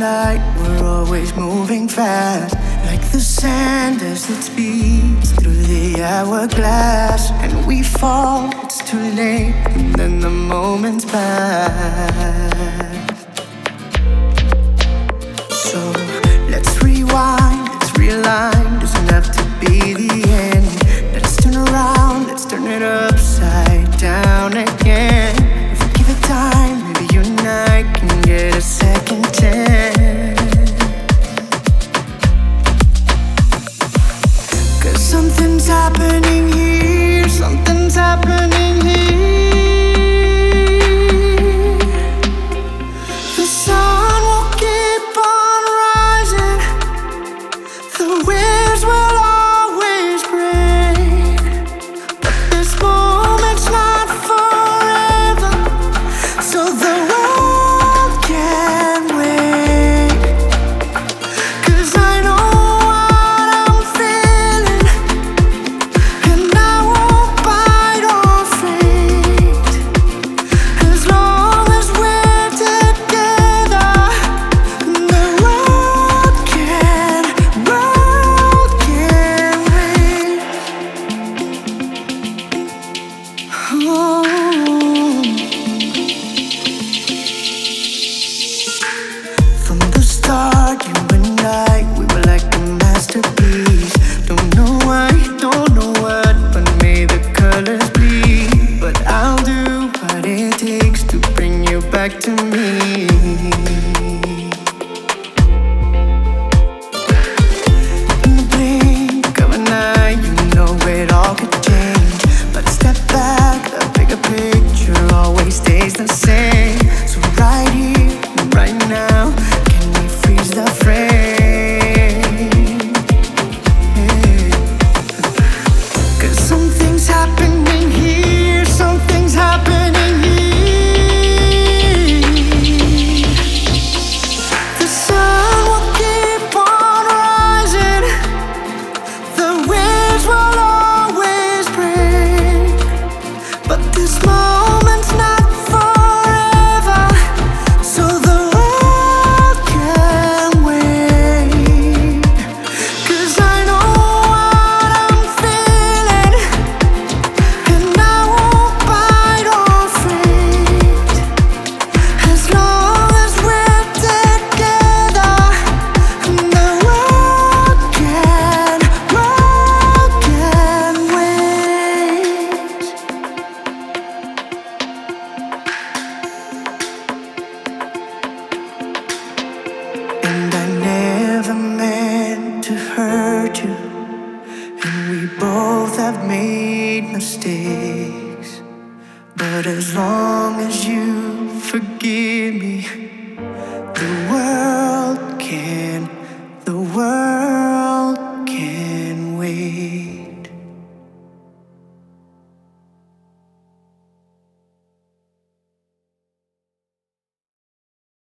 light, we're always moving fast, like the sand as it speeds through the hourglass. And we fall, it's too late, and then the moments pass. So let's rewind, let's realign, doesn't have to be the end. Let's turn around, let's turn it upside down again. If we give it time, maybe you and I can get a second chance. 'Cause something's happening here, something's happening here. The sun will keep on rising, the waves will always break, but this moment's not forever, so the world can wait. 'Cause I know what I'm feeling, and I won't bite or faint. As long as we're together, the world can wait. Oh. From the start, you and I, we were like a masterpiece. Don't know why, don't know what, but may the colors bleed. But I'll do what it takes to bring you back to me. In the blink of an eye, you know it all could change. But step back, the bigger picture always stays the same. So right here, right now, can we freeze the frame? Yeah. 'Cause something's happening here, something's happening here. The sun will keep on rising, the waves will always break, but this moment's not forever, so the world can wait. 'Cause I know what I'm feeling, and I won't bite or faint. As long as we're together, the world can wait. And I never meant to hurt you, and we both have made mistakes. But as long as you forgive me, the world can, the world